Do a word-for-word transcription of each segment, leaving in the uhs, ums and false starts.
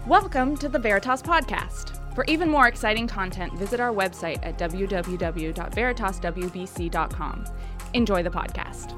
Welcome to the Veritas Podcast. For even more exciting content, visit our website at w w w dot veritas w b c dot com. Enjoy the podcast.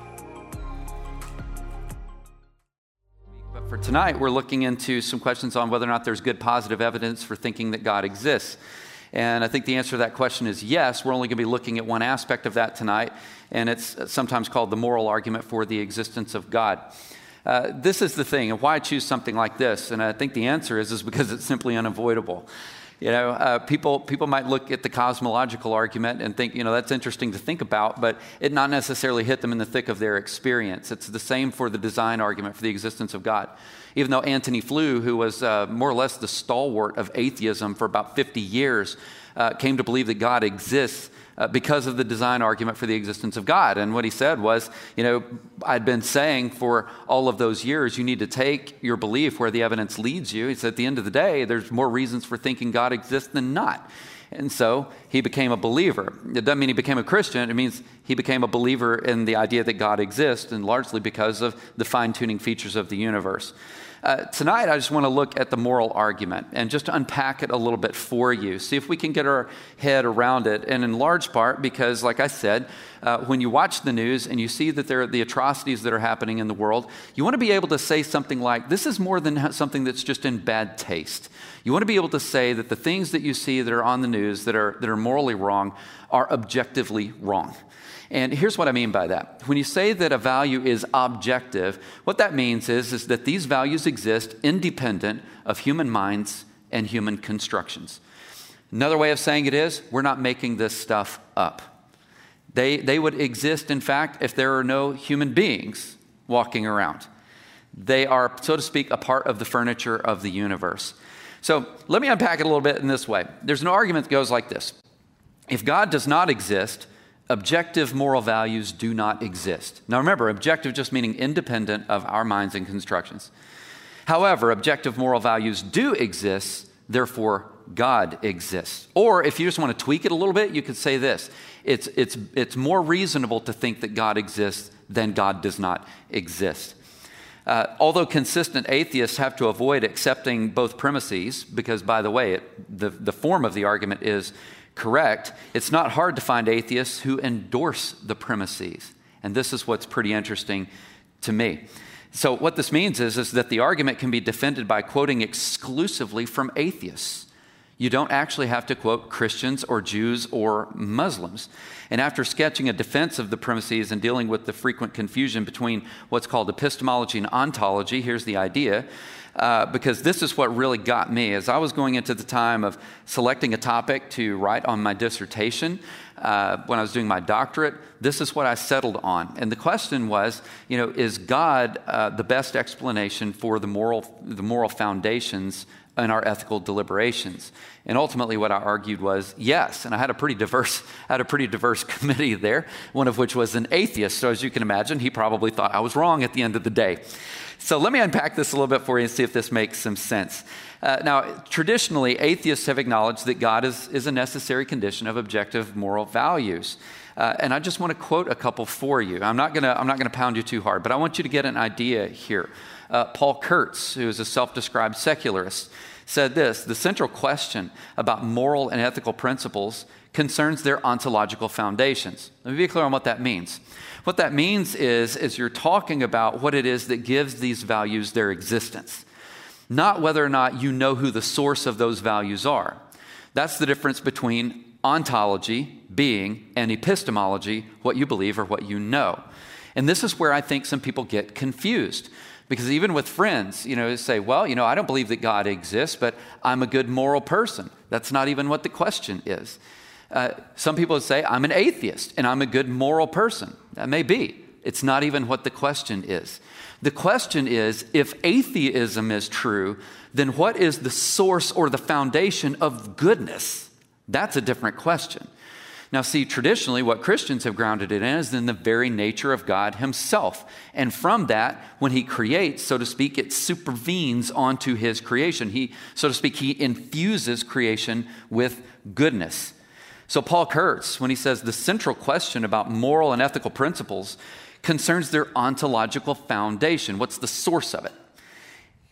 But for tonight, we're looking into some questions on whether or not there's good positive evidence for thinking that God exists. And I think the answer to that question is yes. We're only going to be looking at one aspect of that tonight, and it's sometimes called the moral argument for the existence of God. Uh, this is the thing, and why I choose something like this, and I think the answer is, is because it's simply unavoidable. You know, uh, people people might look at the cosmological argument and think, you know, that's interesting to think about, but it not necessarily hit them in the thick of their experience. It's the same for the design argument for the existence of God. Even though Antony Flew, who was uh, more or less the stalwart of atheism for about fifty years, uh, came to believe that God exists Uh, because of the design argument for the existence of God. And what he said was, you know, I'd been saying for all of those years, you need to take your belief where the evidence leads you. He said, at the end of the day, there's more reasons for thinking God exists than not. And so he became a believer. It doesn't mean he became a Christian. It means he became a believer in the idea that God exists, and largely because of the fine-tuning features of the universe. Uh, tonight, I just want to look at the moral argument and just unpack it a little bit for you, see if we can get our head around it. And in large part because, like I said, uh, when you watch the news and you see that there are the atrocities that are happening in the world, you want to be able to say something like, this is more than something that's just in bad taste. You want to be able to say that the things that you see that are on the news that are that are morally wrong are objectively wrong. And here's what I mean by that. When you say that a value is objective, what that means is, is that these values exist independent of human minds and human constructions. Another way of saying it is, we're not making this stuff up. They, they would exist, in fact, if there are no human beings walking around. They are, so to speak, a part of the furniture of the universe. So let me unpack it a little bit in this way. There's an argument that goes like this. If God does not exist, objective moral values do not exist. Now remember, objective just meaning independent of our minds and constructions. However, objective moral values do exist, therefore God exists. Or if you just want to tweak it a little bit, you could say this. It's, it's, it's more reasonable to think that God exists than God does not exist. Uh, although consistent atheists have to avoid accepting both premises, because by the way, it, the, the form of the argument is correct, it's not hard to find atheists who endorse the premises. And this is what's pretty interesting to me. So what this means is, is that the argument can be defended by quoting exclusively from atheists. You don't actually have to quote Christians or Jews or Muslims. And after sketching a defense of the premises and dealing with the frequent confusion between what's called epistemology and ontology, here's the idea. Uh, because this is what really got me. As I was going into the time of selecting a topic to write on my dissertation, uh, when I was doing my doctorate, this is what I settled on. And the question was, you know, is God uh, the best explanation for the moral, the moral foundations in our ethical deliberations? And ultimately what I argued was yes. And I had a pretty diverse, I had a pretty diverse committee there, one of which was an atheist. So as you can imagine, he probably thought I was wrong at the end of the day. So let me unpack this a little bit for you and see if this makes some sense. Uh, now, traditionally, atheists have acknowledged that God is, is a necessary condition of objective moral values. Uh, and I just want to quote a couple for you. I'm not going to I'm not going to pound you too hard, but I want you to get an idea here. Uh, Paul Kurtz, who is a self-described secularist, said this: the central question about moral and ethical principles concerns their ontological foundations. Let me be clear on what that means. What that means is, is you're talking about what it is that gives these values their existence, not whether or not you know who the source of those values are. That's the difference between ontology, being, and epistemology, what you believe or what you know. And this is where I think some people get confused. Because even with friends, you know, say, well, you know, I don't believe that God exists, but I'm a good moral person. That's not even what the question is. Uh, some people would say, I'm an atheist and I'm a good moral person. That may be. It's not even what the question is. The question is, if atheism is true, then what is the source or the foundation of goodness? That's a different question. Now, see, traditionally, what Christians have grounded it in is in the very nature of God himself. And from that, when he creates, so to speak, it supervenes onto his creation. He, so to speak, he infuses creation with goodness. So Paul Kurtz, when he says the central question about moral and ethical principles concerns their ontological foundation. What's the source of it?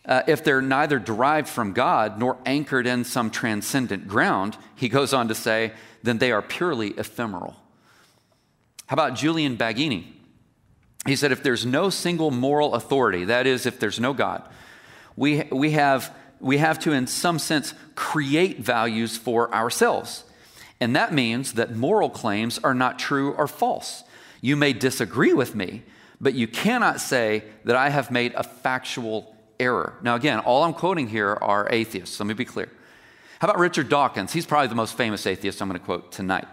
Uh, if they're neither derived from God nor anchored in some transcendent ground, he goes on to say, then they are purely ephemeral. How about Julian Baggini? He said, if there's no single moral authority, that is, if there's no God, we, we, have, we have to, in some sense, create values for ourselves. And that means that moral claims are not true or false. You may disagree with me, but you cannot say that I have made a factual error. Now, again, all I'm quoting here are atheists. Let me be clear. How about Richard Dawkins? He's probably the most famous atheist I'm going to quote tonight.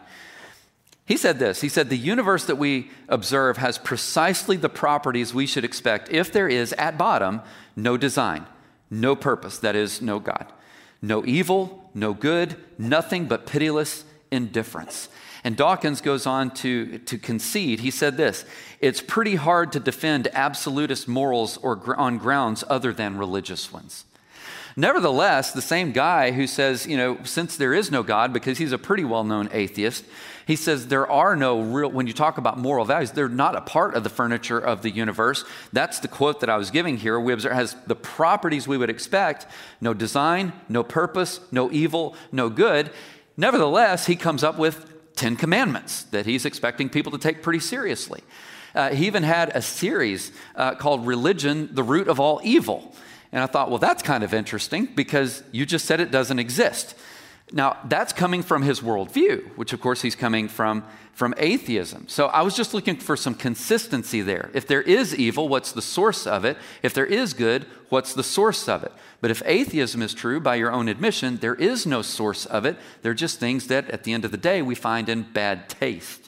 He said this. He said, the universe that we observe has precisely the properties we should expect if there is, at bottom, no design, no purpose, that is, no God. No evil, no good, nothing but pitiless indifference. And Dawkins goes on to, to concede. He said this, it's pretty hard to defend absolutist morals or gr- on grounds other than religious ones. Nevertheless, the same guy who says, you know, since there is no God, because he's a pretty well-known atheist, he says there are no real, when you talk about moral values, they're not a part of the furniture of the universe. That's the quote that I was giving here. We observe has the properties we would expect, no design, no purpose, no evil, no good. Nevertheless, he comes up with Ten Commandments that he's expecting people to take pretty seriously. Uh, he even had a series uh, called Religion, the Root of All Evil. And I thought, well, that's kind of interesting because you just said it doesn't exist. Now, that's coming from his worldview, which of course he's coming from, from atheism. So I was just looking for some consistency there. If there is evil, what's the source of it? If there is good, what's the source of it? But if atheism is true, by your own admission, there is no source of it. They're just things that at the end of the day we find in bad taste.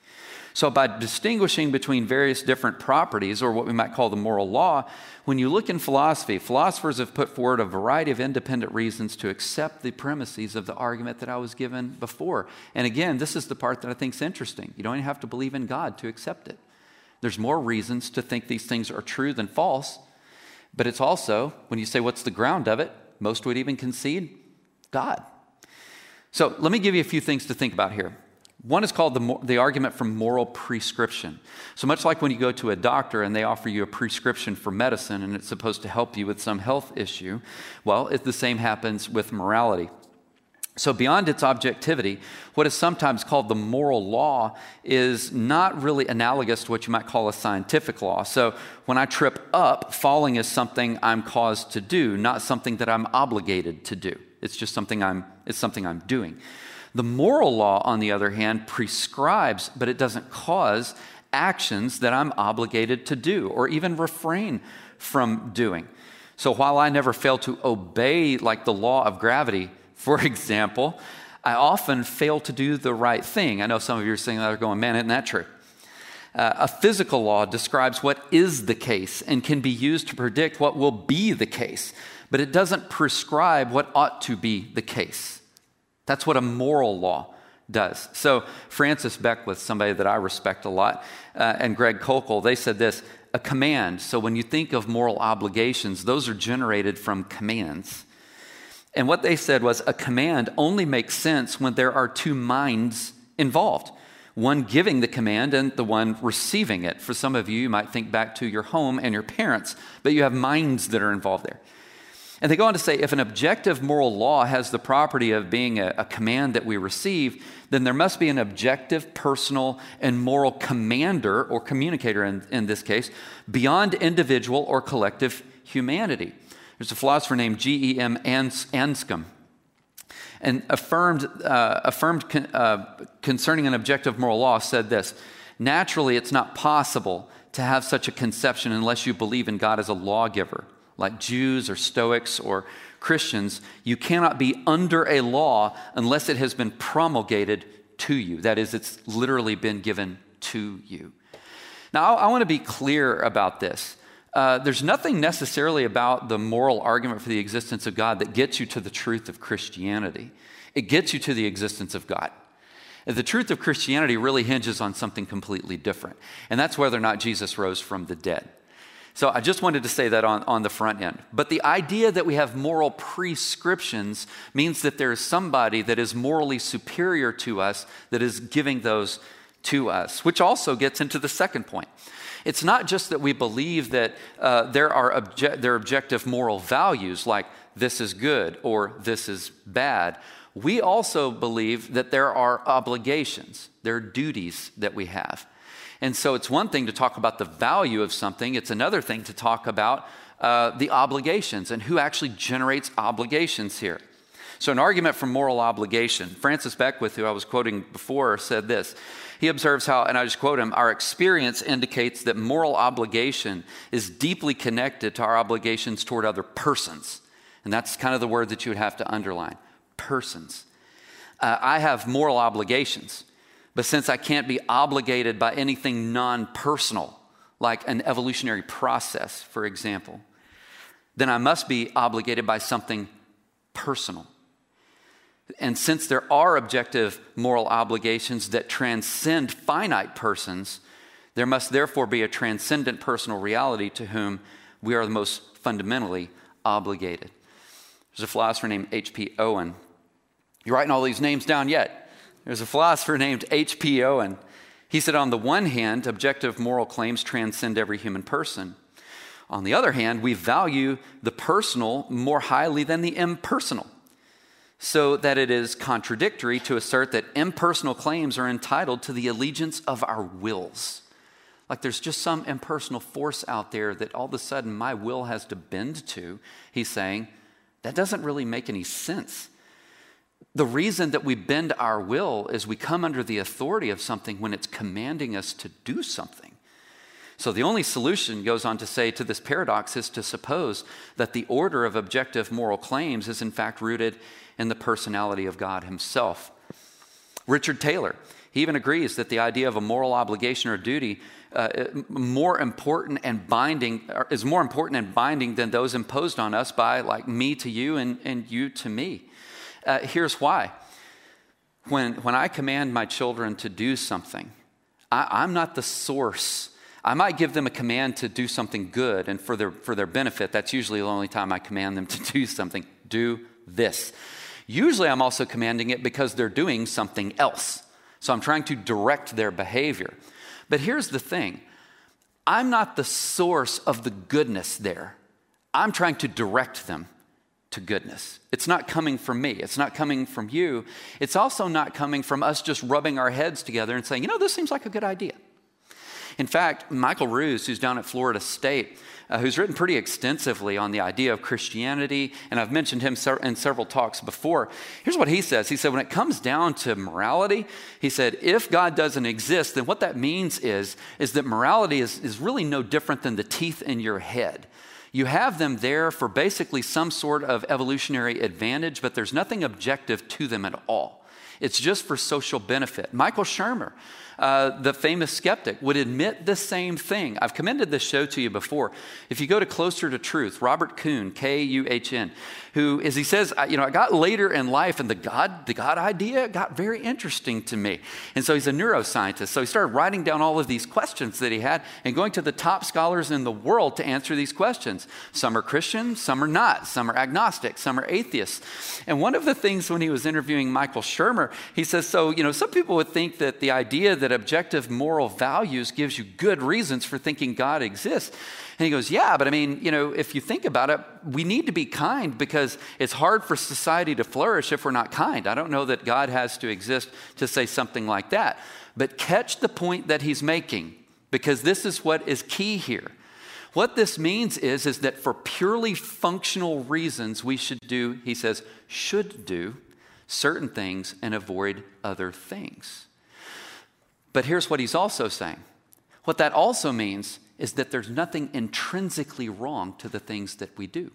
So by distinguishing between various different properties, or what we might call the moral law, when you look in philosophy, philosophers have put forward a variety of independent reasons to accept the premises of the argument that I was given before. And again, this is the part that I think is interesting. You don't even have to believe in God to accept it. There's more reasons to think these things are true than false. But it's also, when you say what's the ground of it, most would even concede God. So let me give you a few things to think about here. One is called the, the argument from moral prescription. So much like when you go to a doctor and they offer you a prescription for medicine and it's supposed to help you with some health issue, well, it, the same happens with morality. So beyond its objectivity, what is sometimes called the moral law is not really analogous to what you might call a scientific law. So when I trip up, falling is something I'm caused to do, not something that I'm obligated to do. It's just something I'm, it's something I'm doing. The moral law, on the other hand, prescribes, but it doesn't cause actions that I'm obligated to do or even refrain from doing. So while I never fail to obey, like the law of gravity, for example, I often fail to do the right thing. I know some of you are saying that, are going, man, isn't that true? Uh, a physical law describes what is the case and can be used to predict what will be the case, but it doesn't prescribe what ought to be the case. That's what a moral law does. So Francis Beckwith, somebody that I respect a lot, uh, and Greg Koukl, they said this, a command. So when you think of moral obligations, those are generated from commands. And what they said was a command only makes sense when there are two minds involved, one giving the command and the one receiving it. For some of you, you might think back to your home and your parents, but you have minds that are involved there. And they go on to say, if an objective moral law has the property of being a, a command that we receive, then there must be an objective, personal, and moral commander, or communicator in, in this case, beyond individual or collective humanity. There's a philosopher named G E M Anscombe, and affirmed, uh, affirmed con, uh, concerning an objective moral law, said this, naturally, it's not possible to have such a conception unless you believe in God as a lawgiver. Like Jews or Stoics or Christians, you cannot be under a law unless it has been promulgated to you. That is, it's literally been given to you. Now, I, I want to be clear about this. Uh, there's nothing necessarily about the moral argument for the existence of God that gets you to the truth of Christianity. It gets you to the existence of God. And the truth of Christianity really hinges on something completely different, and that's whether or not Jesus rose from the dead. So I just wanted to say that on, on the front end. But the idea that we have moral prescriptions means that there is somebody that is morally superior to us that is giving those to us, which also gets into the second point. it's not just that we believe that uh, there are obje- there are objective moral values like this is good or this is bad. We also believe that there are obligations, there are duties that we have. And so it's one thing to talk about the value of something. It's another thing to talk about uh, the obligations and who actually generates obligations here. So an argument for moral obligation. Francis Beckwith, who I was quoting before, said this. He observes how, and I just quote him, our experience indicates that moral obligation is deeply connected to our obligations toward other persons. And that's kind of the word that you would have to underline, persons. Uh, I have moral obligations, but since I can't be obligated by anything non-personal, like an evolutionary process, for example, then I must be obligated by something personal. And since there are objective moral obligations that transcend finite persons, there must therefore be a transcendent personal reality to whom we are the most fundamentally obligated. There's a philosopher named H P Owen. You writing all these names down yet? There's a philosopher named H P Owen. He said, on the one hand, objective moral claims transcend every human person. On the other hand, we value the personal more highly than the impersonal, so that it is contradictory to assert that impersonal claims are entitled to the allegiance of our wills. Like there's just some impersonal force out there that all of a sudden my will has to bend to. He's saying, that doesn't really make any sense. The reason that we bend our will is we come under the authority of something when it's commanding us to do something. So the only solution, goes on to say, to this paradox is to suppose that the order of objective moral claims is in fact rooted in the personality of God himself. Richard Taylor, he even agrees that the idea of a moral obligation or duty uh, more important and binding is more important and binding than those imposed on us by like me to you and, and you to me. Uh, here's why. When, when I command my children to do something, I, I'm not the source. I might give them a command to do something good and for their, for their benefit. That's usually the only time I command them to do something. Do this. Usually I'm also commanding it because they're doing something else. So I'm trying to direct their behavior. But here's the thing. I'm not the source of the goodness there. I'm trying to direct them to goodness. It's not coming from me. It's not coming from you. It's also not coming from us just rubbing our heads together and saying, you know, this seems like a good idea. In fact, Michael Ruse, who's down at Florida State, uh, who's written pretty extensively on the idea of Christianity, and I've mentioned him ser- in several talks before. Here's what he says. He said, when it comes down to morality, he said, if God doesn't exist, then what that means is, is that morality is, is really no different than the teeth in your head. You have them there for basically some sort of evolutionary advantage, but there's nothing objective to them at all. It's just for social benefit. Michael Shermer, uh, the famous skeptic, would admit the same thing. I've commended this show to you before. If you go to Closer to Truth, Robert Kuhn, K U H N, who, as he says, I, you know, I got later in life and the God, the God idea got very interesting to me. And so he's a neuroscientist. So he started writing down all of these questions that he had and going to the top scholars in the world to answer these questions. Some are Christian, some are not. Some are agnostic, some are atheists. And one of the things when he was interviewing Michael Shermer, he says, so, you know, some people would think that the idea that objective moral values gives you good reasons for thinking God exists. And he goes, yeah, but I mean, you know, if you think about it, we need to be kind because it's hard for society to flourish if we're not kind. I don't know that God has to exist to say something like that. But catch the point that he's making, because this is what is key here. What this means is, is that for purely functional reasons, we should do, he says, should do certain things and avoid other things. But here's what he's also saying. What that also means is that there's nothing intrinsically wrong to the things that we do.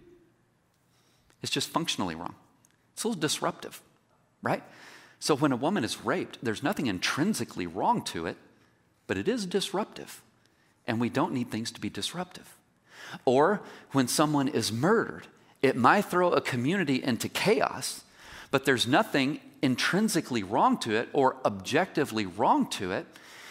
It's just functionally wrong. It's a little disruptive, right? So when a woman is raped, there's nothing intrinsically wrong to it, but it is disruptive. And we don't need things to be disruptive. Or when someone is murdered, it might throw a community into chaos, but there's nothing intrinsically wrong to it or objectively wrong to it.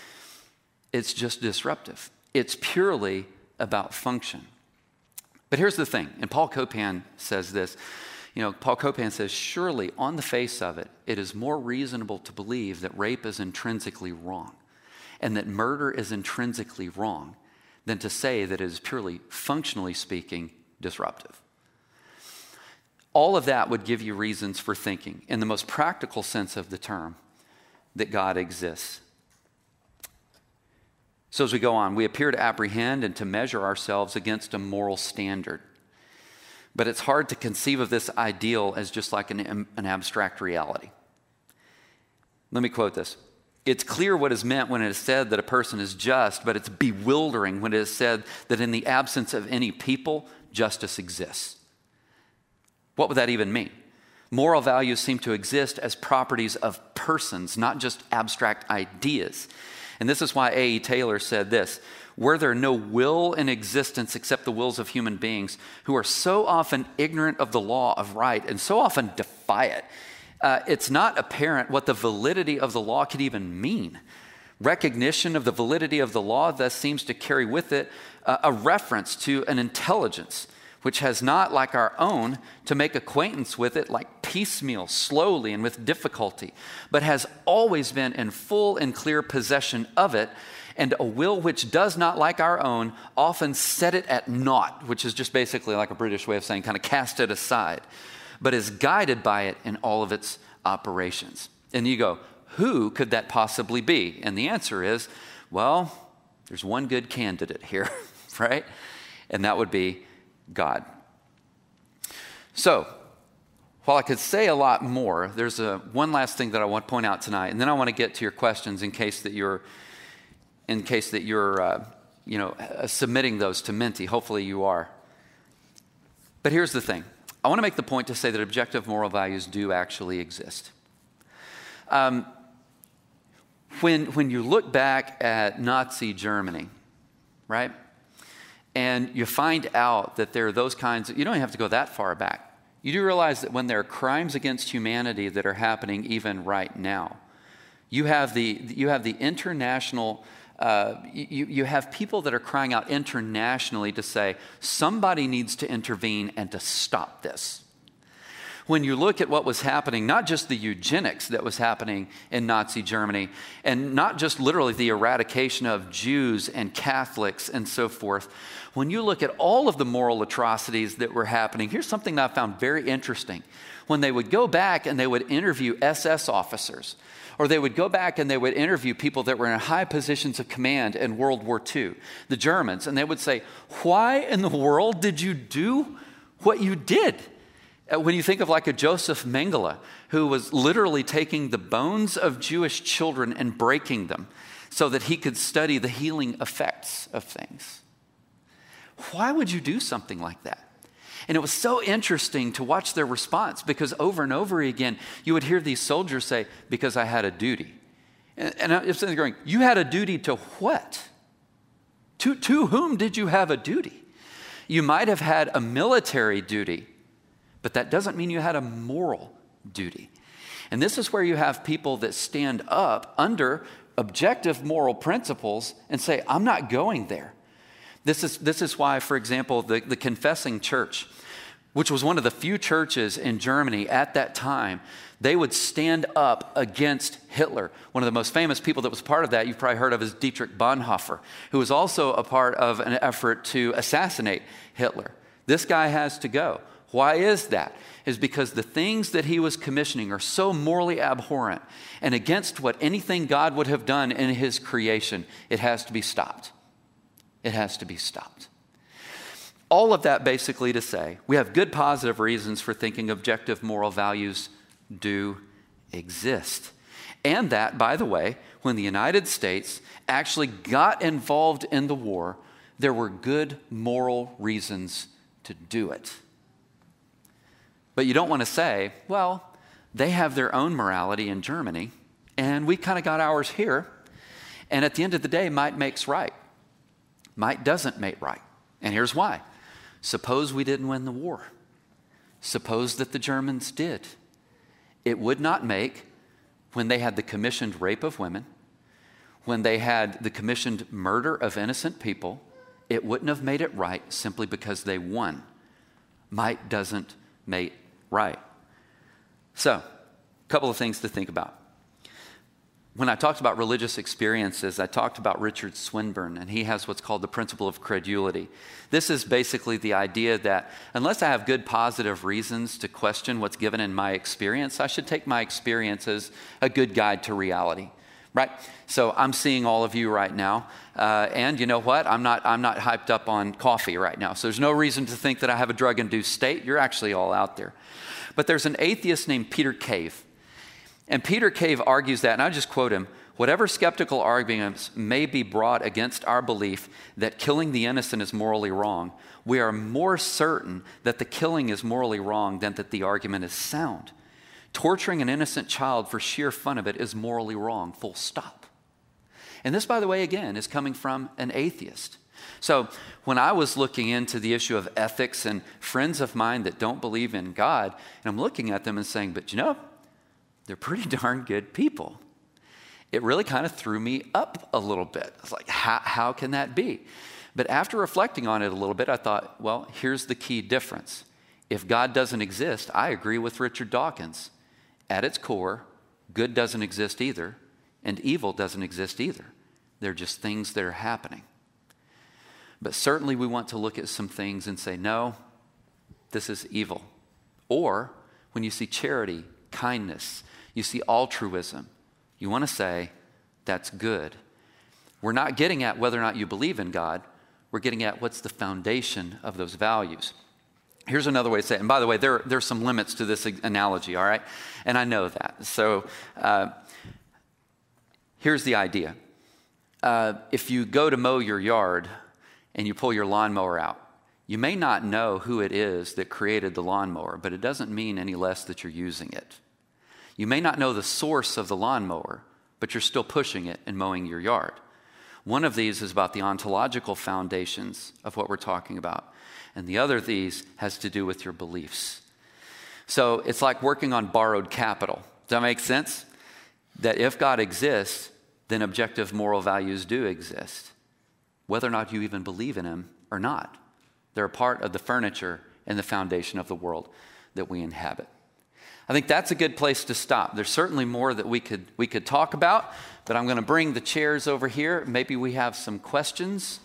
It's just disruptive. It's purely about function. But here's the thing, and Paul Copan says this. You know, Paul Copan says, surely on the face of it, it is more reasonable to believe that rape is intrinsically wrong and that murder is intrinsically wrong than to say that it is purely, functionally speaking, disruptive. All of that would give you reasons for thinking, in the most practical sense of the term, that God exists. So as we go on, we appear to apprehend and to measure ourselves against a moral standard. But it's hard to conceive of this ideal as just like an, an abstract reality. Let me quote this. It's clear what is meant when it is said that a person is just, but it's bewildering when it is said that in the absence of any people, justice exists. What would that even mean? Moral values seem to exist as properties of persons, not just abstract ideas. And this is why A E Taylor said this: were there no will in existence except the wills of human beings who are so often ignorant of the law of right and so often defy it, uh, it's not apparent what the validity of the law could even mean. Recognition of the validity of the law thus seems to carry with it uh, a reference to an intelligence which has not, like our own, to make acquaintance with it like piecemeal, slowly, and with difficulty, but has always been in full and clear possession of it, and a will which does not, like our own, often set it at naught, which is just basically like a British way of saying kind of cast it aside, but is guided by it in all of its operations. And you go, who could that possibly be? And the answer is, well, there's one good candidate here, right? And that would be God. So, while I could say a lot more, there's a one last thing that I want to point out tonight, and then I want to get to your questions in case that you're, in case that you're, uh, you know, uh, submitting those to Minty. Hopefully, you are. But here's the thing: I want to make the point to say that objective moral values do actually exist. Um, when when you look back at Nazi Germany, right? And you find out that there are those kinds of, you don't even have to go that far back. You do realize that when there are crimes against humanity that are happening even right now, you have the, you have the international, uh, you, you have people that are crying out internationally to say, somebody needs to intervene and to stop this. When you look at what was happening, not just the eugenics that was happening in Nazi Germany, and not just literally the eradication of Jews and Catholics and so forth, when you look at all of the moral atrocities that were happening, here's something that I found very interesting. When they would go back and they would interview S S officers, or they would go back and they would interview people that were in high positions of command in World War Two, the Germans, and they would say, why in the world did you do what you did? When you think of like a Joseph Mengele, who was literally taking the bones of Jewish children and breaking them so that he could study the healing effects of things. Why would you do something like that? And it was so interesting to watch their response, because over and over again, you would hear these soldiers say, because I had a duty. And, and I'm sitting there going, you had a duty to what? To, to whom did you have a duty? You might have had a military duty, but that doesn't mean you had a moral duty. And this is where you have people that stand up under objective moral principles and say, I'm not going there. This is, this is why, for example, the, the Confessing Church, which was one of the few churches in Germany at that time, they would stand up against Hitler. One of the most famous people that was part of that, you've probably heard of, is Dietrich Bonhoeffer, who was also a part of an effort to assassinate Hitler. This guy has to go. Why is that? Is because the things that he was commissioning are so morally abhorrent and against what anything God would have done in his creation. It has to be stopped. It has to be stopped. All of that basically to say, we have good positive reasons for thinking objective moral values do exist. And that, by the way, when the United States actually got involved in the war, there were good moral reasons to do it. But you don't want to say, well, they have their own morality in Germany, and we kind of got ours here. And at the end of the day, might makes right. Might doesn't make right. And here's why. Suppose we didn't win the war. Suppose that the Germans did. It would not make, when they had the commissioned rape of women, when they had the commissioned murder of innocent people, it wouldn't have made it right simply because they won. Might doesn't make right. So, a couple of things to think about. when I talked about religious experiences, I talked about Richard Swinburne, and he has what's called the principle of credulity. This is basically the idea that unless I have good positive reasons to question what's given in my experience, I should take my experience as a good guide to reality, right? So I'm seeing all of you right now, uh, and you know what? I'm not, I'm not hyped up on coffee right now, so there's no reason to think that I have a drug-induced state. You're actually all out there. But there's an atheist named Peter Cave. And Peter Cave argues that, and I just quote him, whatever skeptical arguments may be brought against our belief that killing the innocent is morally wrong, we are more certain that the killing is morally wrong than that the argument is sound. Torturing an innocent child for sheer fun of it is morally wrong, full stop. And this, by the way, again, is coming from an atheist. So when I was looking into the issue of ethics and friends of mine that don't believe in God, and I'm looking at them and saying, but you know, they're pretty darn good people. It really kind of threw me up a little bit. I was like, how, how can that be? But after reflecting on it a little bit, I thought, well, here's the key difference. If God doesn't exist, I agree with Richard Dawkins. At its core, good doesn't exist either, and evil doesn't exist either. They're just things that are happening. But certainly we want to look at some things and say, no, this is evil. Or when you see charity, kindness, you see altruism, you want to say, that's good. We're not getting at whether or not you believe in God. We're getting at what's the foundation of those values. Here's another way to say it. And by the way, there, there's some limits to this analogy, all right? And I know that. So uh, here's the idea. Uh, if you go to mow your yard and you pull your lawnmower out, you may not know who it is that created the lawnmower, but it doesn't mean any less that you're using it. You may not know the source of the lawnmower, but you're still pushing it and mowing your yard. One of these is about the ontological foundations of what we're talking about. And the other of these has to do with your beliefs. So it's like working on borrowed capital. Does that make sense? That if God exists, then objective moral values do exist, whether or not you even believe in him or not. They're a part of the furniture and the foundation of the world that we inhabit. I think that's a good place to stop. There's certainly more that we could we could talk about, but I'm going to bring the chairs over here. Maybe we have some questions,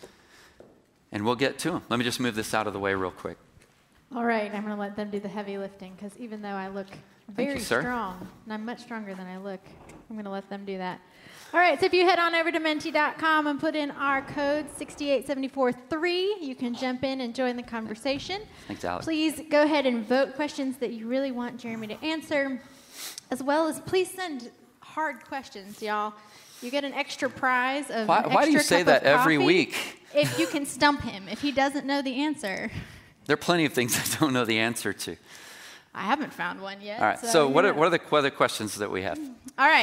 and we'll get to them. Let me just move this out of the way real quick. All right, I'm going to let them do the heavy lifting, because even though I look very you, strong, and I'm much stronger than I look, I'm going to let them do that. All right, so if you head on over to menti dot com and put in our code six eight seven four three, you can jump in and join the conversation. Thanks, Alex. Please go ahead and vote questions that you really want Jeremy to answer, as well as please send hard questions, y'all. You get an extra prize of Why, an why do you extra say cup that of every coffee week? If you can stump him, if he doesn't know the answer. There are plenty of things I don't know the answer to. I haven't found one yet. All right, so, so what are, what are the other questions that we have? All right.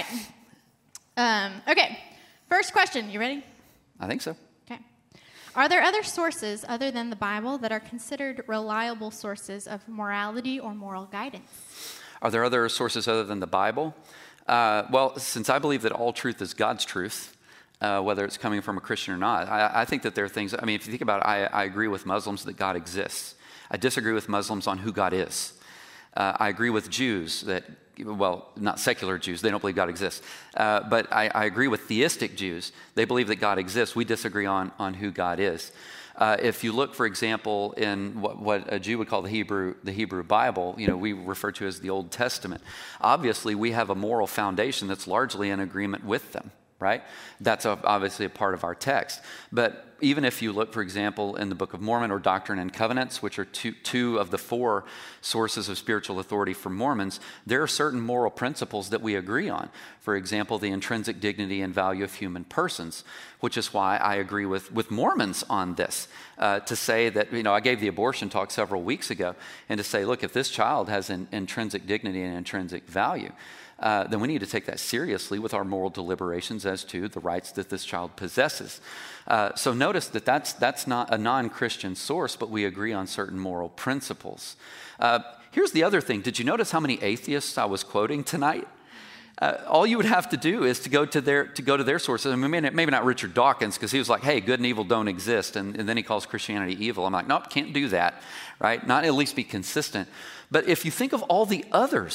Um, okay. First question, you ready? I think so. Okay. Are there other sources other than the Bible that are considered reliable sources of morality or moral guidance? Are there other sources other than the Bible? Uh, well, since I believe that all truth is God's truth, uh, whether it's coming from a Christian or not, I, I think that there are things, I mean, if you think about it, I, I agree with Muslims that God exists. I disagree with Muslims on who God is. Uh, I agree with Jews that, well, not secular Jews, they don't believe God exists. Uh, but I, I agree with theistic Jews. They believe that God exists. We disagree on, on who God is. Uh, if you look, for example, in what, what a Jew would call the Hebrew, the Hebrew Bible, you know, we refer to as the Old Testament. Obviously, we have a moral foundation that's largely in agreement with them, right? That's a, obviously a part of our text. But even if you look, for example, in the Book of Mormon or Doctrine and Covenants, which are two, two of the four sources of spiritual authority for Mormons, there are certain moral principles that we agree on. For example, the intrinsic dignity and value of human persons, which is why I agree with, with Mormons on this. Uh, to say that, you know, I gave the abortion talk several weeks ago, and to say, look, if this child has an intrinsic dignity and intrinsic value, Uh, then we need to take that seriously with our moral deliberations as to the rights that this child possesses. Uh, so notice that that's, that's not a non-Christian source, but we agree on certain moral principles. Uh, here's the other thing. Did you notice how many atheists I was quoting tonight? Uh, all you would have to do is to go to their to go to their sources. I mean, maybe, maybe not Richard Dawkins, because he was like, hey, good and evil don't exist, and, and then he calls Christianity evil. I'm like, nope, can't do that, right? Not at least be consistent. But if you think of all the others,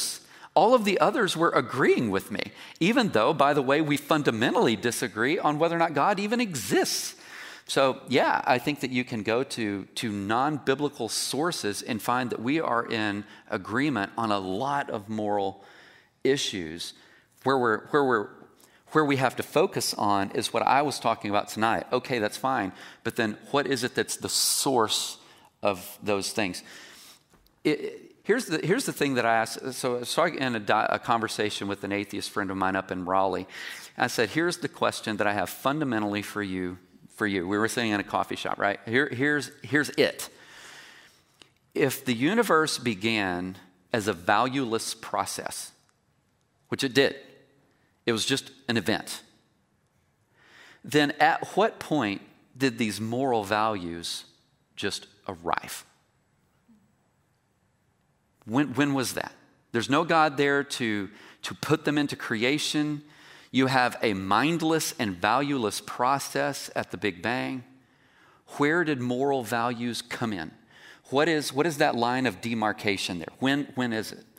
All of the others were agreeing with me, even though, by the way, we fundamentally disagree on whether or not God even exists. So, yeah, I think that you can go to, to non-biblical sources and find that we are in agreement on a lot of moral issues. Where we're, where we're, where we have to focus on is what I was talking about tonight. Okay, that's fine, but then what is it that's the source of those things? It, Here's the, here's the thing that I asked. So I started in a, a conversation with an atheist friend of mine up in Raleigh. I said, here's the question that I have fundamentally for you. For you. We were sitting in a coffee shop, right? Here, here's, here's it. If the universe began as a valueless process, which it did, it was just an event, then at what point did these moral values just arrive? When, when was that? There's no God there to, to put them into creation. You have a mindless and valueless process at the Big Bang. Where did moral values come in? What is, what is that line of demarcation there? When, when is it?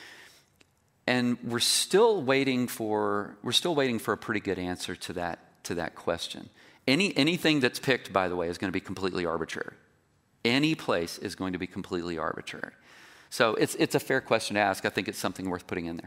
And we're still waiting for, we're still waiting for a pretty good answer to that, to that question. Any, anything that's picked, by the way, is going to be completely arbitrary. Any place is going to be completely arbitrary. So it's it's a fair question to ask. I think it's something worth putting in there.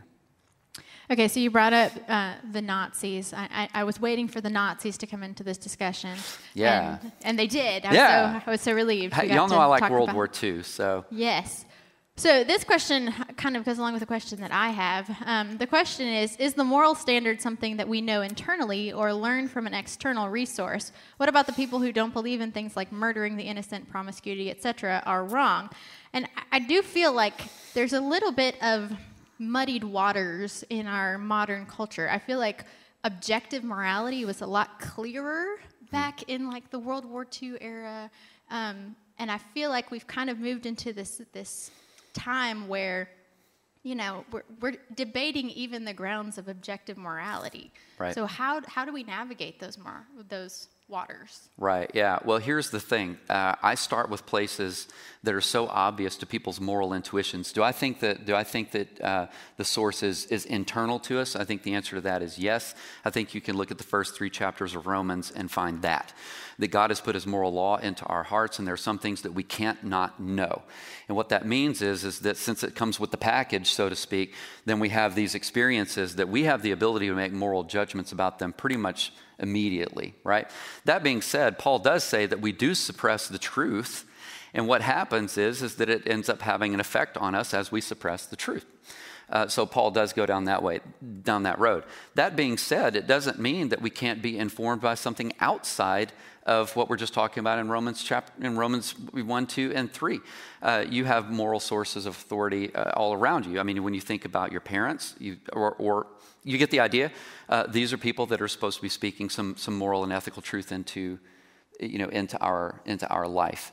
Okay, so you brought up uh, the Nazis. I, I, I was waiting for the Nazis to come into this discussion. Yeah. And, and they did. I, yeah. was so, I was so relieved. Hey, y'all know I like World War Two, so. Yes. So this question kind of goes along with the question that I have. Um, the question is, is the moral standard something that we know internally or learn from an external resource? What about the people who don't believe in things like murdering the innocent, promiscuity, et cetera, are wrong? And I do feel like there's a little bit of muddied waters in our modern culture. I feel like objective morality was a lot clearer back in like the World War Two era. Um, and I feel like we've kind of moved into this this time where, you know, we're, we're debating even the grounds of objective morality. Right. So how how do we navigate those mor- those waters? Right, yeah. Well, here's the thing. Uh, I start with places that are so obvious to people's moral intuitions. Do I think that Do I think that uh, the source is, is internal to us? I think the answer to that is yes. I think you can look at the first three chapters of Romans and find that. That God has put his moral law into our hearts, and there are some things that we can't not know. And what that means is, is that since it comes with the package, so to speak, then we have these experiences that we have the ability to make moral judgments about them pretty much immediately, right? That being said, Paul does say that we do suppress the truth, and what happens is, is that it ends up having an effect on us as we suppress the truth. Uh, so Paul does go down that way, down that road. That being said, it doesn't mean that we can't be informed by something outside of what we're just talking about in Romans chapter, in Romans one, two, and three. Uh, you have moral sources of authority uh, all around you. I mean, when you think about your parents, you, or, or you get the idea. Uh, these are people that are supposed to be speaking some some moral and ethical truth into, you know, into our into our life.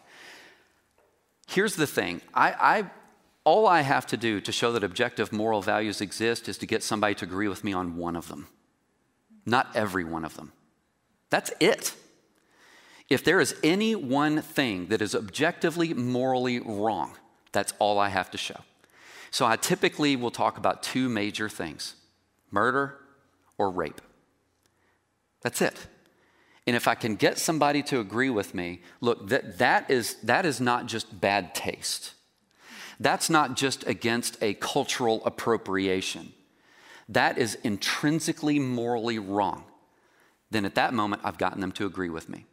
Here's the thing. I, I all I have to do to show that objective moral values exist is to get somebody to agree with me on one of them, not every one of them. That's it. If there is any one thing that is objectively morally wrong, that's all I have to show. So I typically will talk about two major things: murder or rape. That's it. And if I can get somebody to agree with me, look, that, that is that is not just bad taste. That's not just against a cultural appropriation. That is intrinsically morally wrong. Then at that moment, I've gotten them to agree with me.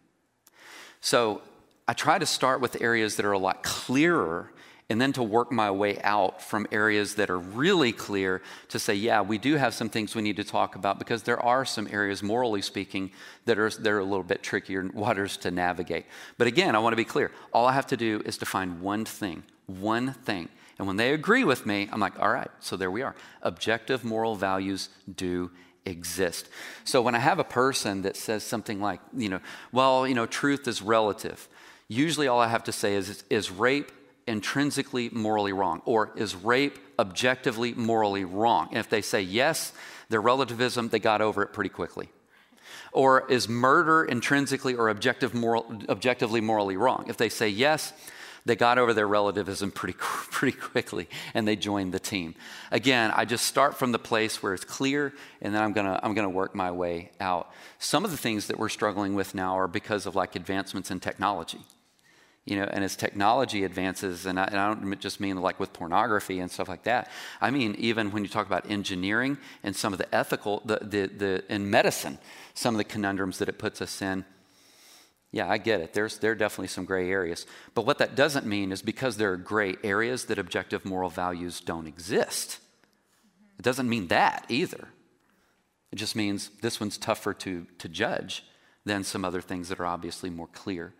So I try to start with areas that are a lot clearer and then to work my way out from areas that are really clear to say, yeah, we do have some things we need to talk about, because there are some areas, morally speaking, that are, that are a little bit trickier waters to navigate. But again, I want to be clear. All I have to do is to find one thing, one thing. And when they agree with me, I'm like, all right, so there we are. Objective moral values do exist. So when I have a person that says something like, you know, well, you know, truth is relative, usually all I have to say is, is rape intrinsically morally wrong, or is rape objectively morally wrong? And if they say yes, their relativism, they got over it pretty quickly. Or is murder intrinsically or objective moral, objectively morally wrong? If they say yes, They got over their relativism pretty pretty quickly, and they joined the team. Again, I just start from the place where it's clear, and then I'm gonna I'm gonna work my way out. Some of the things that we're struggling with now are because of like advancements in technology. You know, and as technology advances, and I, and I don't just mean like with pornography and stuff like that. I mean, even when you talk about engineering and some of the ethical, the the, the in medicine, some of the conundrums that it puts us in. Yeah, I get it. There's there are definitely some gray areas. But what that doesn't mean is because there are gray areas that objective moral values don't exist. It doesn't mean that either. It just means this one's tougher to to judge than some other things that are obviously more clear.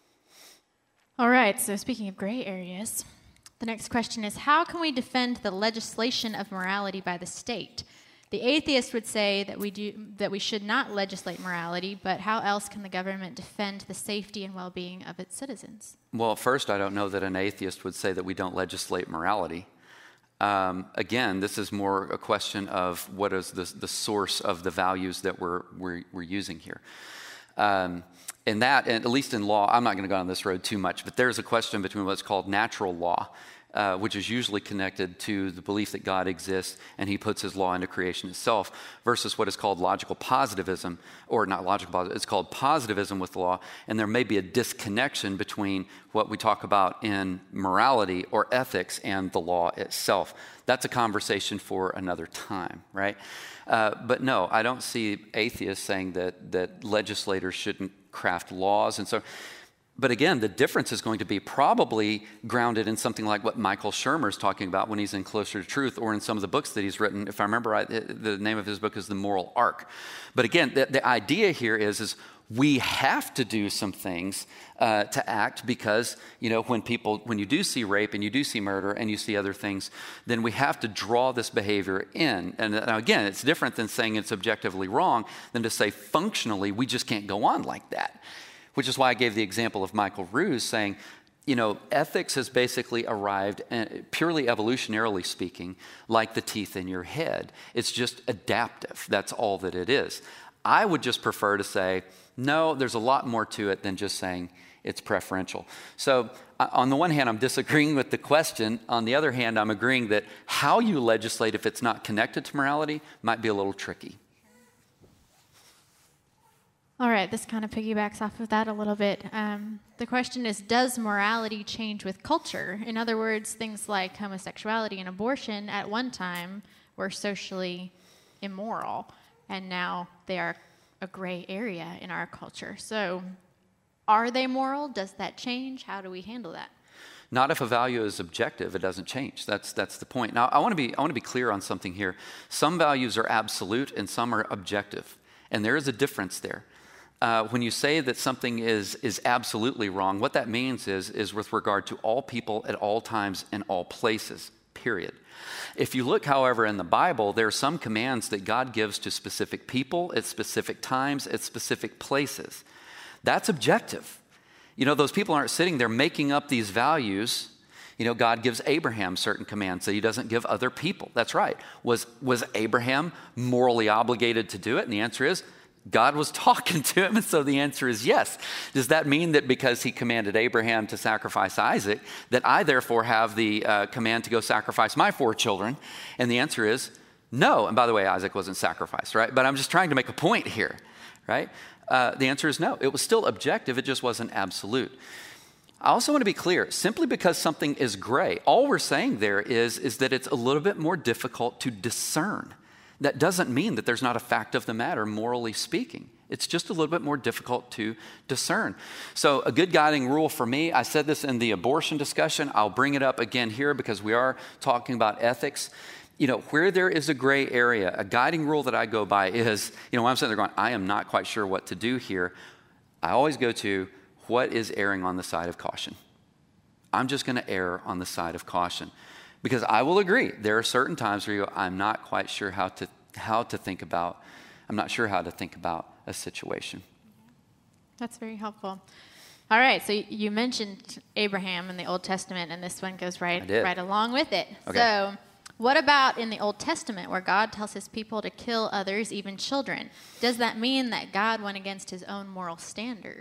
All right, so speaking of gray areas, the next question is, how can we defend the legislation of morality by the state? The atheist would say that we do that we should not legislate morality, but how else can the government defend the safety and well-being of its citizens? Well, first, I don't know that an atheist would say that we don't legislate morality. Um, again, this is more a question of what is the, the source of the values that we're, we're, we're using here. Um, and that, and at least in law, I'm not going to go on this road too much, but there's a question between what's called natural law, uh, which is usually connected to the belief that God exists and he puts his law into creation itself, versus what is called logical positivism, or not logical positivism, it's called positivism with the law, and there may be a disconnection between what we talk about in morality or ethics and the law itself. That's a conversation for another time, right? Uh, but no, I don't see atheists saying that that legislators shouldn't craft laws. And so, but again, the difference is going to be probably grounded in something like what Michael Shermer is talking about when he's in Closer to Truth, or in some of the books that he's written. If I remember right, the name of his book is The Moral Arc. But again, the, the idea here is, is we have to do some things uh, to act, because, you know, when people, when you do see rape and you do see murder and you see other things, then we have to draw this behavior in. And now again, it's different than saying it's objectively wrong than to say functionally we just can't go on like that, which is why I gave the example of Michael Ruse saying, you know, ethics has basically arrived, uh, purely evolutionarily speaking, like the teeth in your head. It's just adaptive. That's all that it is. I would just prefer to say, no, there's a lot more to it than just saying it's preferential. So on the one hand, I'm disagreeing with the question. On the other hand, I'm agreeing that how you legislate, if it's not connected to morality, might be a little tricky. All right, this kind of piggybacks off of that a little bit. Um, the question is, does morality change with culture? In other words, things like homosexuality and abortion at one time were socially immoral, and now they are a gray area in our culture. So are they moral? Does that change? How do we handle that? Not if a value is objective, it doesn't change. That's that's the point. Now, I want to be I want to be clear on something here. Some values are absolute and some are objective, and there is a difference there. Uh, when you say that something is is absolutely wrong, what that means is is with regard to all people at all times and all places, period. If you look, however, in the Bible, there are some commands that God gives to specific people at specific times, at specific places. That's objective. You know, those people aren't sitting there making up these values. You know, God gives Abraham certain commands that he doesn't give other people. That's right. Was, was Abraham morally obligated to do it? And the answer is, God was talking to him, and so the answer is yes. Does that mean that because he commanded Abraham to sacrifice Isaac, that I therefore have the uh, command to go sacrifice my four children? And the answer is no. And by the way, Isaac wasn't sacrificed, right? But I'm just trying to make a point here, right? Uh, the answer is no. It was still objective. It just wasn't absolute. I also want to be clear. Simply because something is gray, all we're saying there is, is that it's a little bit more difficult to discern. That doesn't mean that there's not a fact of the matter, morally speaking. It's just a little bit more difficult to discern. So a good guiding rule for me, I said this in the abortion discussion, I'll bring it up again here because we are talking about ethics. You know, where there is a gray area, a guiding rule that I go by is, you know, when I'm sitting there going, I am not quite sure what to do here, I always go to, what is erring on the side of caution? I'm just going to err on the side of caution. Because I will agree, there are certain times where you go, I'm not quite sure how to how to think about, I'm not sure how to think about a situation. That's very helpful. All right, so you mentioned Abraham in the Old Testament, and this one goes right right along with it. Okay. So what about in the Old Testament where God tells his people to kill others, even children? Does that mean that God went against his own moral standard?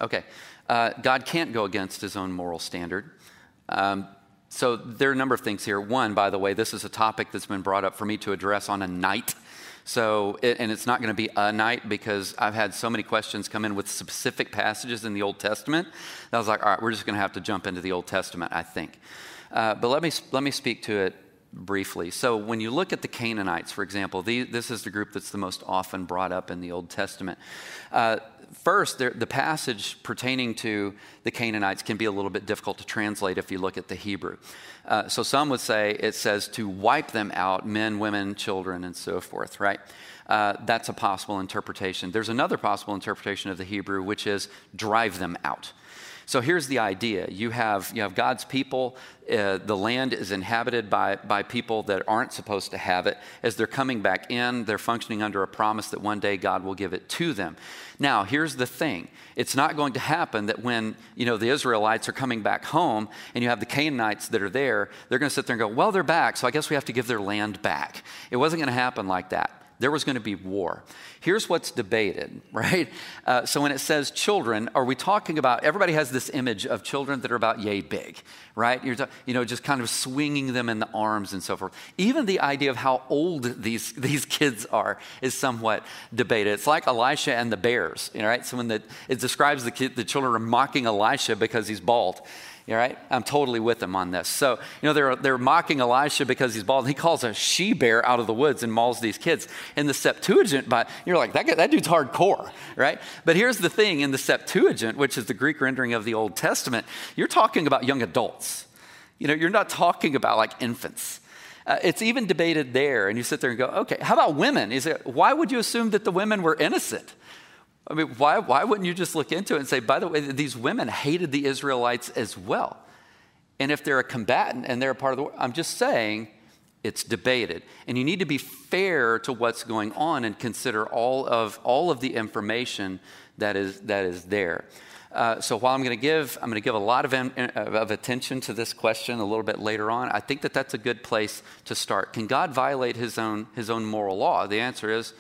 Okay. Uh, God can't go against his own moral standard. Um, so there are a number of things here. One, by the way, this is a topic that's been brought up for me to address on a night. So, it, and it's not going to be a night because I've had so many questions come in with specific passages in the Old Testament that I was like, all right, we're just going to have to jump into the Old Testament, I think. Uh, but let me let me speak to it briefly. So when you look at the Canaanites, for example, the, this is the group that's the most often brought up in the Old Testament. Uh, first, there, the passage pertaining to the Canaanites can be a little bit difficult to translate if you look at the Hebrew. Uh, so some would say it says to wipe them out, men, women, children, and so forth, right? Uh, that's a possible interpretation. There's another possible interpretation of the Hebrew, which is drive them out. So here's the idea. You have you have God's people. Uh, the land is inhabited by, by people that aren't supposed to have it. As they're coming back in, they're functioning under a promise that one day God will give it to them. Now, here's the thing. It's not going to happen that when, you know, the Israelites are coming back home and you have the Canaanites that are there, they're going to sit there and go, well, they're back, so I guess we have to give their land back. It wasn't going to happen like that. There was going to be war. Here's what's debated, right? Uh, so when it says children, are we talking about, everybody has this image of children that are about yay big, right? You're, you know, just kind of swinging them in the arms and so forth. Even the idea of how old these, these kids are is somewhat debated. It's like Elisha and the bears, you know, right? So when the, it describes the kid, the children are mocking Elisha because he's bald. All right, I'm totally with them on this. So, you know, they're they're mocking Elisha because he's bald. He calls a she-bear out of the woods and mauls these kids. In the Septuagint, but you're like, that, that dude's hardcore, right? But here's the thing. In the Septuagint, which is the Greek rendering of the Old Testament, you're talking about young adults. You know, you're not talking about like infants. Uh, it's even debated there. And you sit there and go, okay, how about women? Is it, why would you assume that the women were innocent? I mean, why, why wouldn't you just look into it and say, by the way, these women hated the Israelites as well? And if they're a combatant and they're a part of the war, I'm just saying it's debated. And you need to be fair to what's going on and consider all of all of the information that is that is there. Uh, so while I'm going to give I'm going to give a lot of, of attention to this question a little bit later on, I think that that's a good place to start. Can God violate his own his own moral law? The answer is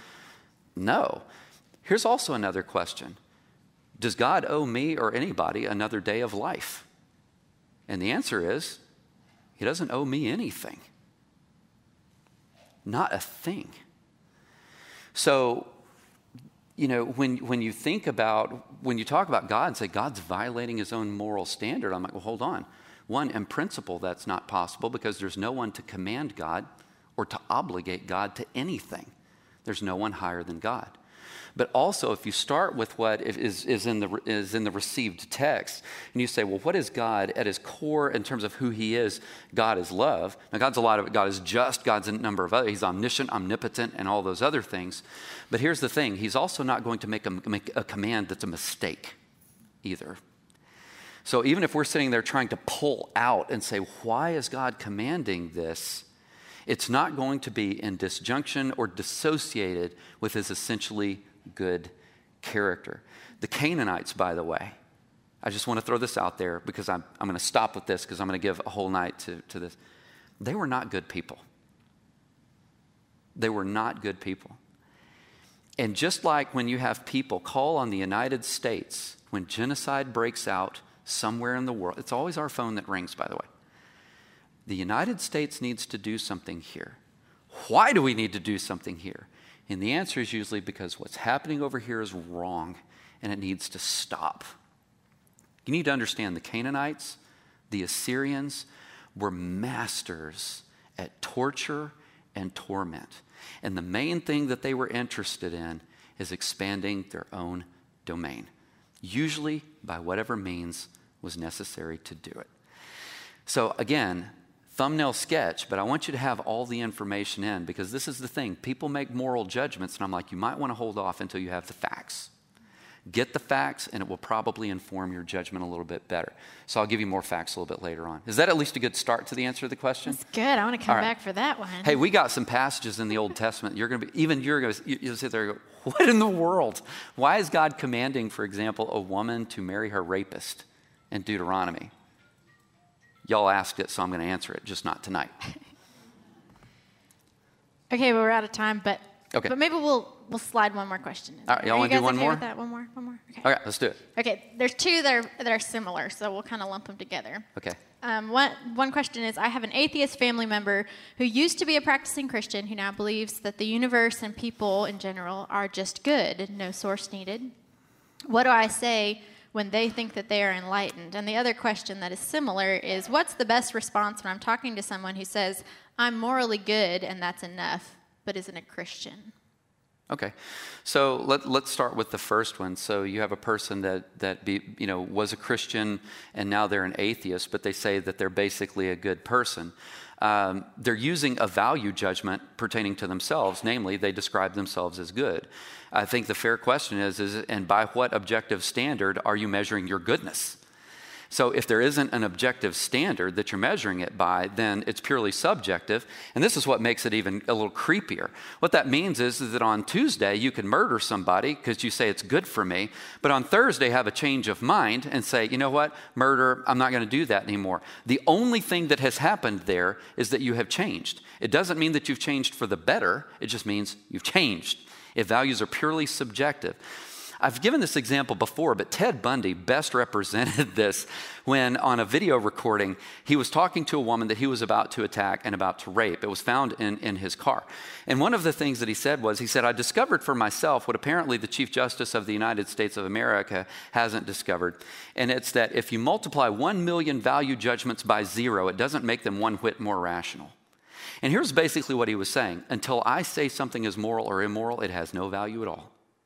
no. Here's also another question. Does God owe me or anybody another day of life? And the answer is, he doesn't owe me anything. Not a thing. So, you know, when, when you think about, when you talk about God and say God's violating his own moral standard, I'm like, well, hold on. One, in principle, that's not possible because there's no one to command God or to obligate God to anything. There's no one higher than God. But also, if you start with what is, is, in the, is in the received text, and you say, well, what is God at his core in terms of who he is? God is love. Now, God's a lot of it. God is just. God's a number of other. He's omniscient, omnipotent, and all those other things. But here's the thing. He's also not going to make a, make a command that's a mistake either. So even if we're sitting there trying to pull out and say, why is God commanding this? It's not going to be in disjunction or dissociated with his essentially good character. The Canaanites, by the way, I just want to throw this out there because I'm, I'm going to stop with this because I'm going to give a whole night to, to this. They were not good people. They were not good people. And just like when you have people call on the United States when genocide breaks out somewhere in the world, it's always our phone that rings, by the way. The United States needs to do something here. Why do we need to do something here? And the answer is usually because what's happening over here is wrong and it needs to stop. You need to understand the Canaanites, the Assyrians, were masters at torture and torment. And the main thing that they were interested in is expanding their own domain, usually by whatever means was necessary to do it. So again, thumbnail sketch, but I want you to have all the information in because this is the thing. People make moral judgments, and I'm like, you might want to hold off until you have the facts. Get the facts, and it will probably inform your judgment a little bit better. So I'll give you more facts a little bit later on. Is that at least a good start to the answer to the question? That's good. I want to come right. back for that one. Hey, we got some passages in the Old Testament. You're going to be, even you're going to, you'll sit there and go, what in the world? Why is God commanding, for example, a woman to marry her rapist in Deuteronomy? Y'all asked it, so I'm going to answer it, just not tonight. Okay, well, we're out of time, but Okay. But maybe we'll we'll slide one more question in. All right, y'all Are want you to do guys one okay more? with that? One more? One more? Okay. All right, let's do it. Okay, there's two that are, that are similar, so we'll kind of lump them together. Okay. Um, one, one question is, I have an atheist family member who used to be a practicing Christian who now believes that the universe and people in general are just good, no source needed. What do I say when they think that they are enlightened? And the other question that is similar is, what's the best response when I'm talking to someone who says, I'm morally good and that's enough, but isn't a Christian? Okay, so let, let's start with the first one. So you have a person that, that be, you know, was a Christian and now they're an atheist, but they say that they're basically a good person. Um, they're using a value judgment pertaining to themselves, namely they describe themselves as good. I think the fair question is, is, and by what objective standard are you measuring your goodness? So if there isn't an objective standard that you're measuring it by, then it's purely subjective. And this is what makes it even a little creepier. What that means is, is that on Tuesday, you can murder somebody because you say it's good for me. But on Thursday, have a change of mind and say, you know what, murder, I'm not going to do that anymore. The only thing that has happened there is that you have changed. It doesn't mean that you've changed for the better. It just means you've changed. If values are purely subjective. I've given this example before, but Ted Bundy best represented this when on a video recording, he was talking to a woman that he was about to attack and about to rape. It was found in, in his car. And one of the things that he said was, he said, I discovered for myself what apparently the Chief Justice of the United States of America hasn't discovered. And it's that if you multiply one million value judgments by zero, it doesn't make them one whit more rational. And here's basically what he was saying. Until I say something is moral or immoral, it has no value at all.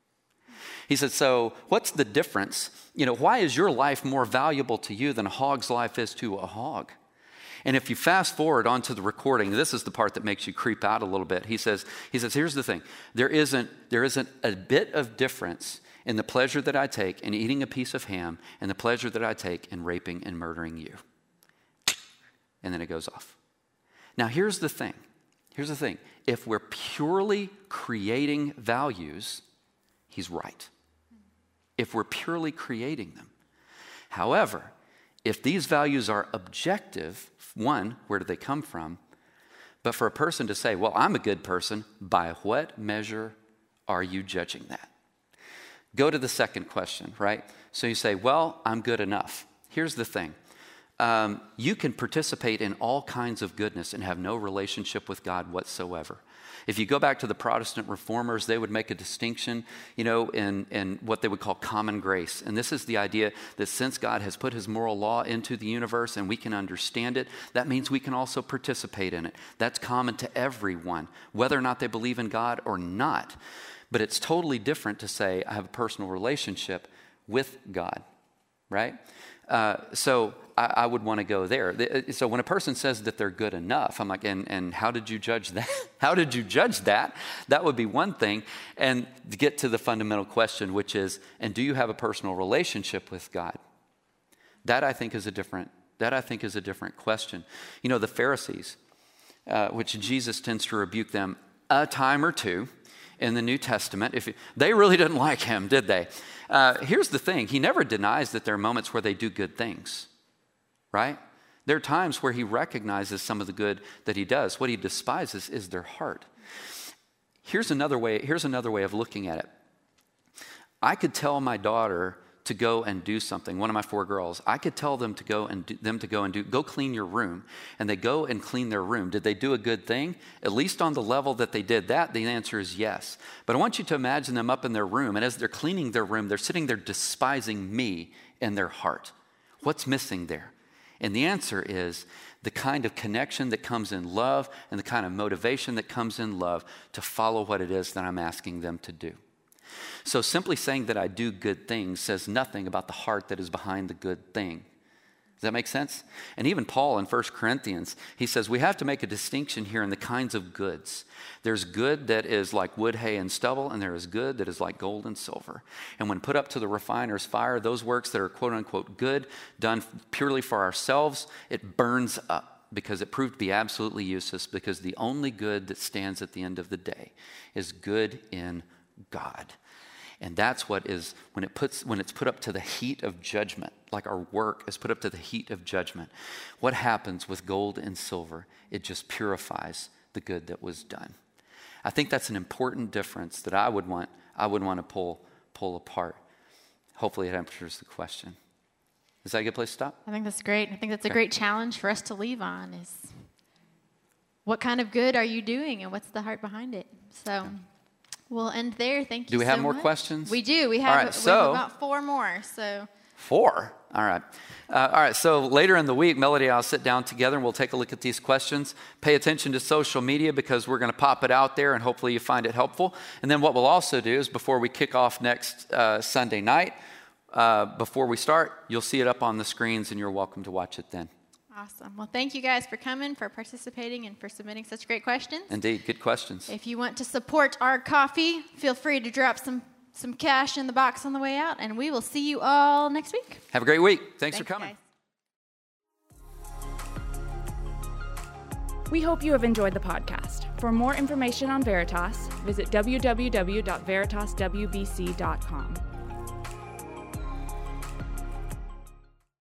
He said, so what's the difference? You know, why is your life more valuable to you than a hog's life is to a hog? And if you fast forward onto the recording, this is the part that makes you creep out a little bit. He says, he says, here's the thing. There isn't, there isn't a bit of difference in the pleasure that I take in eating a piece of ham and the pleasure that I take in raping and murdering you. And then it goes off. Now, here's the thing. Here's the thing. If we're purely creating values, he's right. If we're purely creating them. However, if these values are objective, one, where do they come from? But for a person to say, well, I'm a good person, by what measure are you judging that? Go to the second question, right? So you say, well, I'm good enough. Here's the thing. Um, you can participate in all kinds of goodness and have no relationship with God whatsoever. If you go back to the Protestant reformers, they would make a distinction, you know, in, in what they would call common grace. And this is the idea that since God has put his moral law into the universe and we can understand it, that means we can also participate in it. That's common to everyone, whether or not they believe in God or not. But it's totally different to say, I have a personal relationship with God, right? Uh, so I, I would want to go there. So when a person says that they're good enough, I'm like, and, and how did you judge that? How did you judge that? That would be one thing. And to get to the fundamental question, which is, and do you have a personal relationship with God? That I think is a different, that I think is a different question. You know, the Pharisees, uh, which Jesus tends to rebuke them a time or two in the New Testament. If it, they really didn't like him, did they? Uh, here's the thing. He never denies that there are moments where they do good things, right? There are times where he recognizes some of the good that he does. What he despises is their heart. Here's another way, here's another way of looking at it. I could tell my daughter to go and do something, one of my four girls, I could tell them to go and do, them to go and do, go clean your room. And they go and clean their room. Did they do a good thing? At least on the level that they did that, the answer is yes. But I want you to imagine them up in their room, and as they're cleaning their room, they're sitting there despising me in their heart. What's missing there? And the answer is the kind of connection that comes in love and the kind of motivation that comes in love to follow what it is that I'm asking them to do. So simply saying that I do good things says nothing about the heart that is behind the good thing. Does that make sense? And even Paul in First Corinthians, he says we have to make a distinction here in the kinds of goods. There's good that is like wood, hay, and stubble, and there is good that is like gold and silver. And when put up to the refiner's fire, those works that are quote unquote good, done purely for ourselves, it burns up because it proved to be absolutely useless, because the only good that stands at the end of the day is good in God. And that's what is, when it puts, when it's put up to the heat of judgment, like our work is put up to the heat of judgment, what happens with gold and silver? It just purifies the good that was done. I think that's an important difference that I would want, I would want to pull, pull apart. Hopefully it answers the question. Is that a good place to stop? I think that's great. I think that's a Okay. great challenge for us to leave on is what kind of good are you doing and what's the heart behind it? So okay. We'll end there. Thank you Do we so have more much. questions? We do. We have, All right, we so, have about four more. So Four? All right. Uh, all right, so later in the week, Melody and I will sit down together and we'll take a look at these questions. Pay attention to social media because we're going to pop it out there and hopefully you find it helpful. And then what we'll also do is before we kick off next uh, Sunday night, uh, before we start, you'll see it up on the screens and you're welcome to watch it then. Awesome. Well, thank you guys for coming, for participating, and for submitting such great questions. Indeed, good questions. If you want to support our coffee, feel free to drop some, some cash in the box on the way out, and we will see you all next week. Have a great week. Thanks, Thanks for coming. Guys. We hope you have enjoyed the podcast. For more information on Veritas, visit w w w dot veritas w b c dot com.